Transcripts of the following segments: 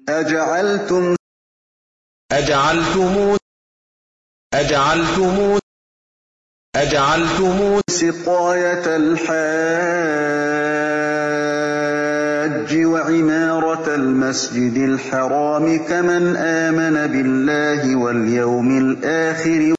أجعلتم سقاية الحاج وعمارة المسجد الحرام كمن آمن بالله واليوم الآخر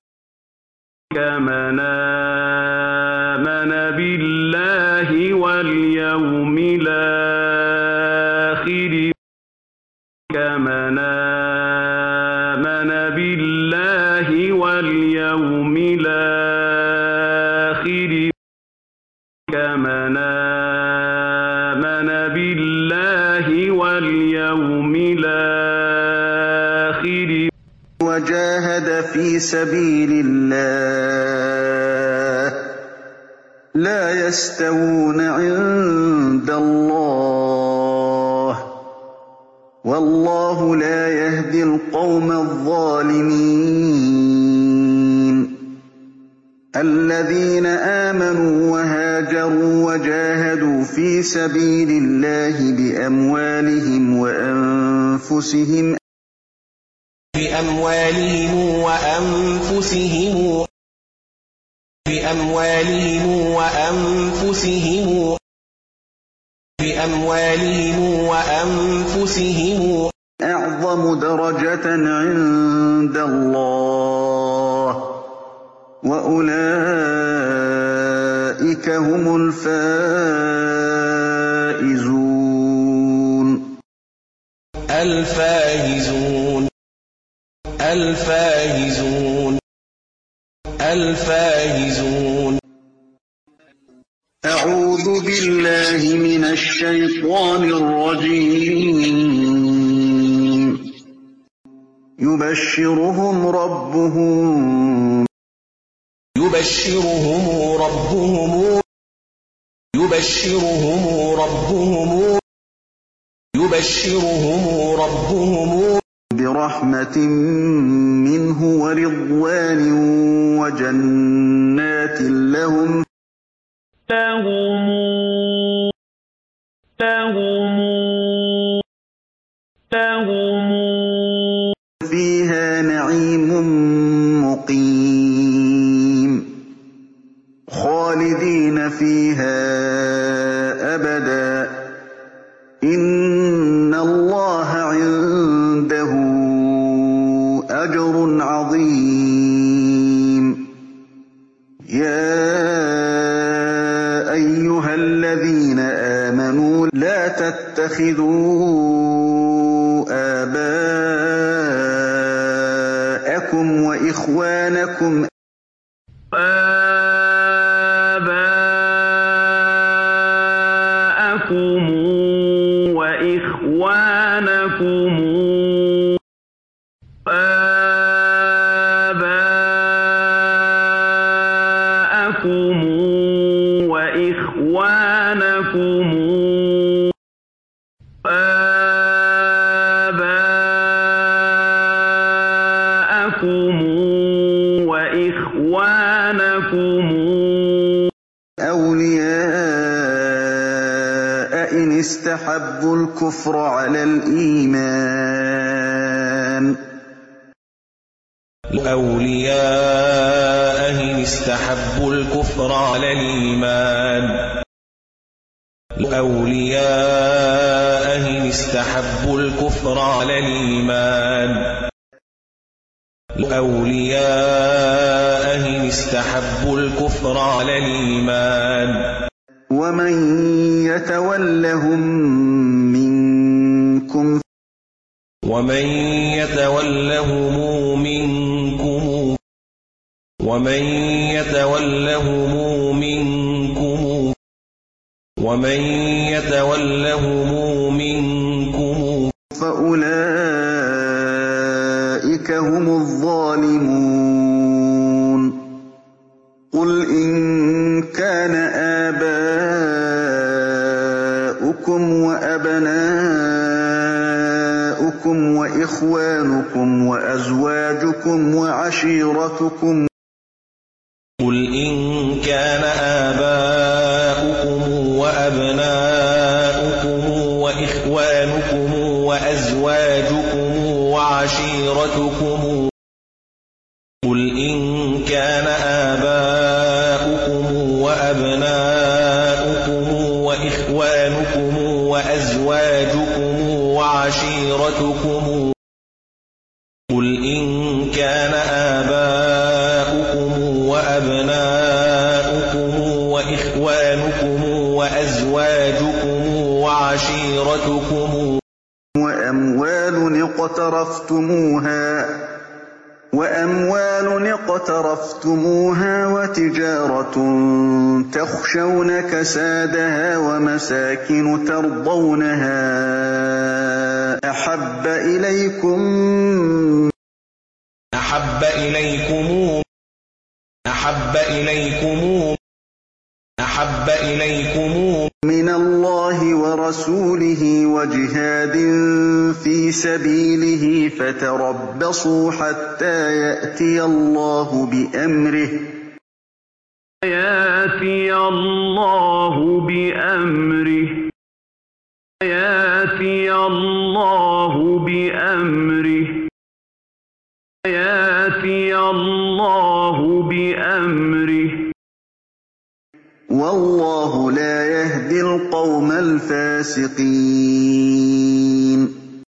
وجاهد في سبيل الله لا يستوون عند الله والله لا يهدي القوم الظالمين الذين آمنوا وهاجروا وجاهدوا في سبيل الله بأموالهم وأنفسهم أعظم درجة عند الله وأولئك هم الفائزون أعوذ بالله من الشيطان الرجيم يبشرهم ربهم برحمة منه ورضوان وجنات لهم فيها نعيم مقيم خالدين فيها أبدا إن الله عنده أجر عظيم يا أيها الذين آمنوا لا تتخذوا آباءكم وإخوانكم أولياء إن استحبوا الكفر على الإيمان ومن يتولهم منكم فأولئك هم الظالمون قل إن كان آباؤكم وأبناؤكم وإخوانكم وأزواجكم وعشيرتكم وأزواجكم وعشيرتكم قل إن كان آباؤكم وأبناؤكم وإخوانكم وأزواجكم وعشيرتكم قل إن كان آباؤكم وأبناؤكم وإخوانكم وأزواجكم وعشيرتكم وأموال اقترفتموها وتجارة تخشون كسادها ومساكن ترضونها أحب إليكم من الله ورسوله وجهاد في سبيله فتربصوا حتى يأتي الله بأمره والله لا يهدي القوم الفاسقين